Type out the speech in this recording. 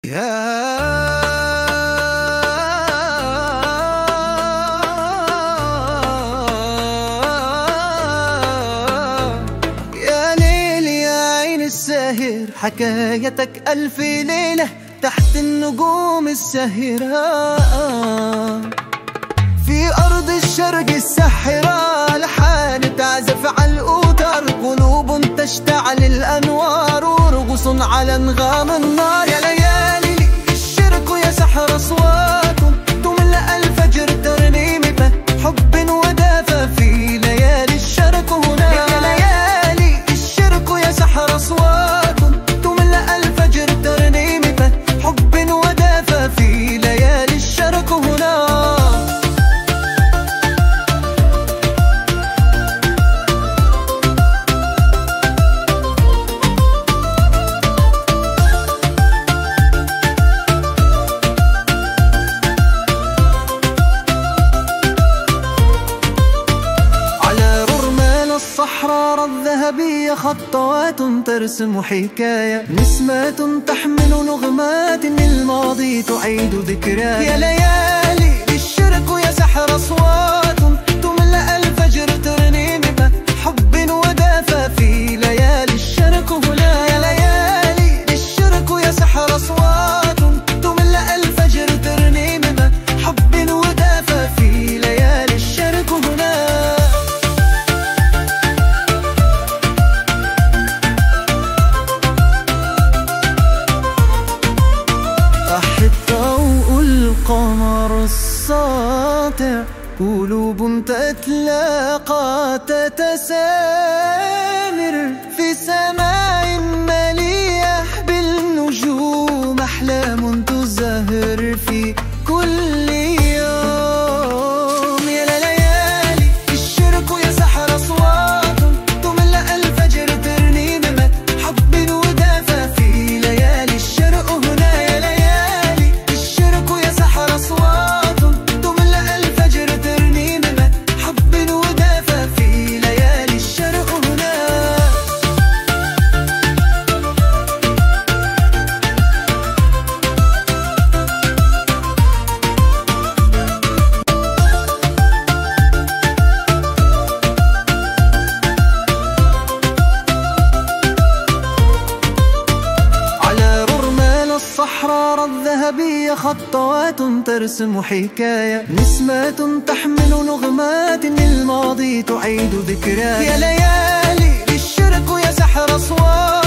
يا ليل يا عين الساهر، حكايتك ألف ليلة تحت النجوم الساهرة. في أرض الشرق الساحرة لحان تعزف على الأوتار، قلوب تشتعل الأنوار ورقص على أنغام النار. يا ليالي الشرق يا سحر أصوات تملأ الفجر ترنيمة حب ودافى في ليالي الشرق هنا. يا ليالي الشرق يا سحر أصوات تملأ الفجر ترنيمة حب ودافى في ليالي الشرق هنا. الصحراء الذهبية خطوات ترسم حكاية، نسمات تحمل نغمات للماضي تعيد ذكريا. يا ليالي الشرق يا سحر أصوات تملأ الفجر ترنيمة حب ودافى في ليالي الشرق هنا. يا ليالي الشرق يا سحر أصوات تملأ الفجر ترنيمة حب ودافى في ليالي الشرق هنا. القمر الساطع قلوب تتلاقى تتسامر في سماء مليء بالنجوم، أحلام تزهر في كل يوم. يا ليالي الشرق يا سحر أصوات تملأ الفجر ترنيمة حب ودافى في ليالي الشرق هنا. يا ليالي الشرق يا سحر أصوات تملأ الفجر ترنيمة حب ودافى في ليالي الشرق هنا. على رمال الصحراء الذهبية خطوات ترسم حكاية، نسمات تحمل نغمات للماضي تعيد ذكريا. يا ليالي الشرق يا سحر أصوات